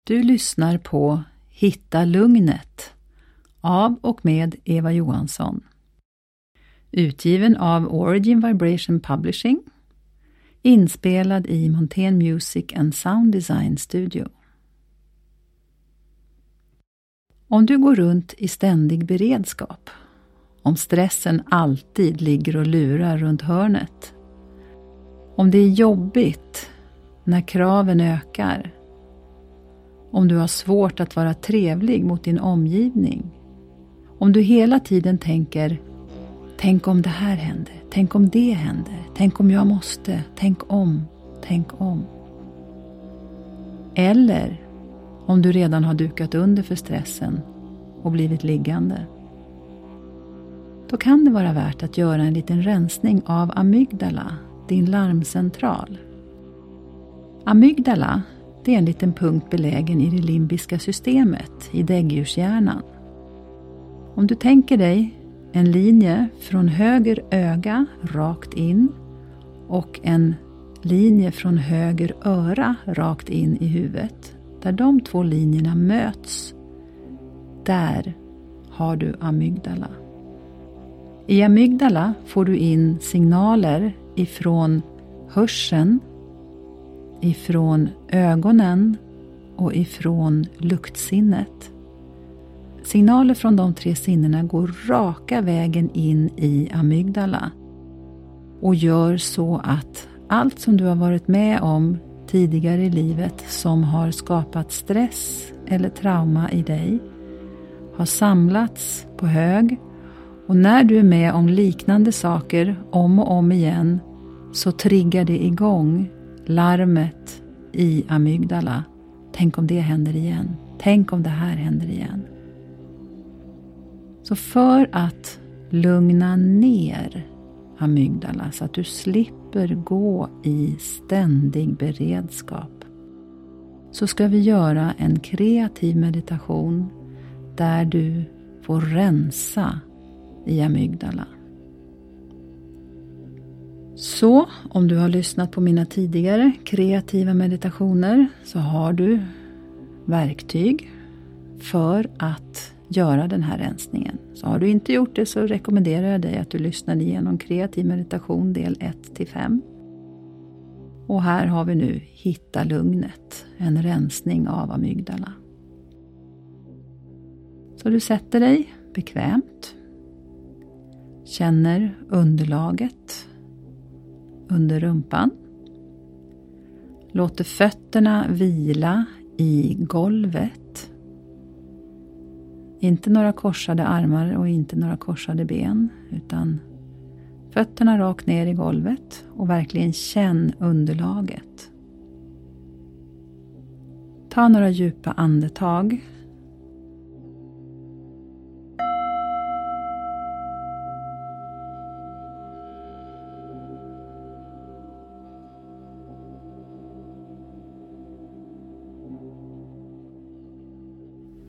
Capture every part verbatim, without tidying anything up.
Du lyssnar på Hitta lugnet av och med Eva Johansson. Utgiven av Origin Vibration Publishing. Inspelad i Montén Music and Sound Design Studio. Om du går runt i ständig beredskap, om stressen alltid ligger och lurar runt hörnet, om det är jobbigt när kraven ökar, om du har svårt att vara trevlig mot din omgivning, om du hela tiden tänker, tänk om det här händer, tänk om det händer, tänk om jag måste, tänk om, tänk om. Eller om du redan har dukat under för stressen och blivit liggande. Då kan det vara värt att göra en liten rensning av amygdala, din larmcentral. Amygdala, det är en liten punkt belägen i det limbiska systemet, i däggdjurshjärnan. Om du tänker dig en linje från höger öga rakt in och en linje från höger öra rakt in i huvudet. Där de två linjerna möts, där har du amygdala. I amygdala får du in signaler ifrån hörseln, ifrån ögonen och ifrån luktsinnet. Signaler från de tre sinnena går raka vägen in i amygdala och gör så att allt som du har varit med om tidigare i livet som har skapat stress eller trauma i dig har samlats på hög, och när du är med om liknande saker om och om igen så triggar det igång larmet i amygdala. Tänk om det händer igen. Tänk om det här händer igen. Så för att lugna ner amygdala så att du slipper gå i ständig beredskap, så ska vi göra en kreativ meditation där du får rensa i amygdala. Så om du har lyssnat på mina tidigare kreativa meditationer så har du verktyg för att göra den här rensningen. Så har du inte gjort det så rekommenderar jag dig att du lyssnar igenom kreativ meditation del ett till fem. Och här har vi nu Hitta lugnet, en rensning av amygdala. Så du sätter dig bekvämt, känner underlaget under rumpan, låter fötterna vila i golvet. Inte några korsade armar och inte några korsade ben, utan fötterna rakt ner i golvet och verkligen känn underlaget. Ta några djupa andetag.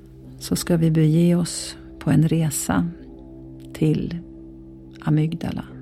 Så ska vi bege oss på en resa till amygdala.